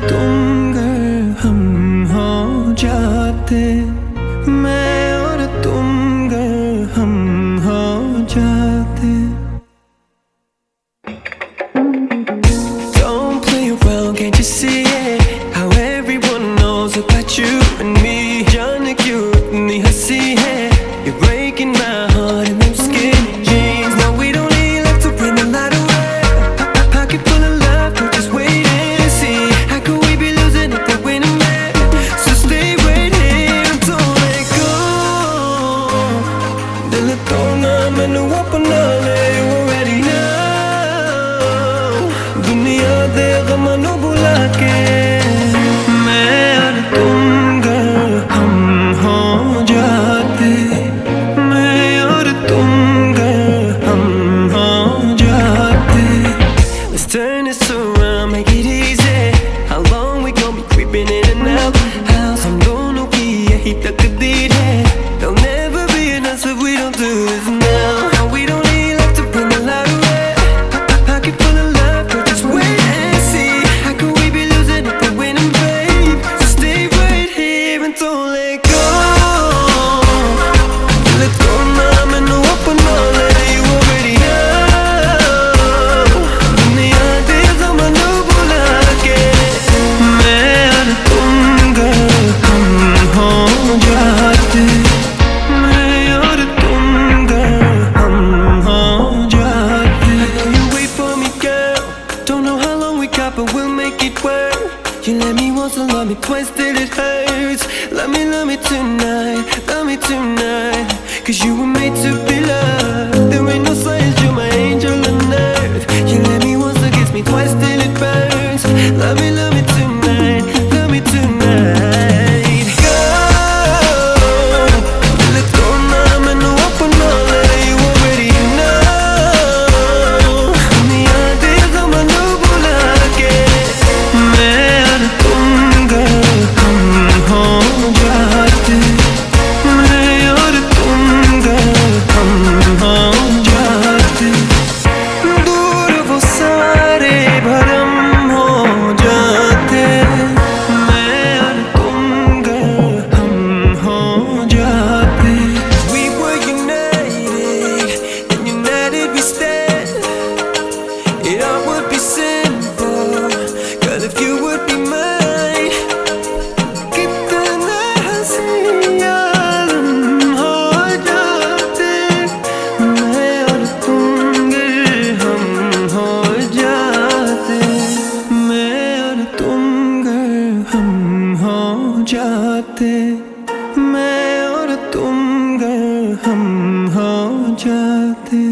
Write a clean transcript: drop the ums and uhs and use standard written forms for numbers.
तुम गर हम हो जाते, मैं और तुम गर हम हो जाते. Don't play around, can't you see it? How everyone knows about you and me. जाने क्यों इतनी हंसी है, you're breaking my heart in them skinny jeans. Now we don't need left to bring the light away. Pocket full of love, but just wait and see. How could we be losing if we're winning, man? So stay right here and don't let go. दिल तोड़ना मैनू अपना ले, you already know. दुनिया दे गमां नू भुला के, मैं और तुम गर हम हो जाते, मैं और तुम गर हम हो जाते. Let's turn this around, make it easy. How long we gon' be creeping in and out house? हम दोनों की यही तकदीर है. There'll never be enough if we don't do this now. We don't need love to bring the light away. Pocket full of love, but just wait and see. How could we be losing if we're winning, babe? So stay right here and don't let go. Let go now, मैनू अपना ले, you already know. दुनिया दे गमां नू भुला के, मैं और तुम गर हम हो जाते, मैं और तुम गर हम हो जाते. I know you wait for me, girl. Don't know how long we got, but we'll make it work. You let me once and love me twice till it hurts. Love me tonight, love me tonight. 'Cause you were made to be loved. There ain't no science, you're my angel on earth. You let me once, that gets me twice till it burns. Love me tonight, love me tonight. Go, let go now, मैनू अपना ले, you already know. दुनिया दे गमां नू भुला के, मैं और तुम गर हम हो जाते, मैं और तुम गर हम हो जाते. दूर वो सारे भरम हो जाते, मैं और तुम गर हम हो जाते. We were united, and united we stand. It all would be simple, girl, if you would be mine. कितना हंसी आलम हो जाते, मैं और तुम गर हम हो जाते, मैं और तुम गर हम हो जाते, मैं और तुम गर हम हो जाते.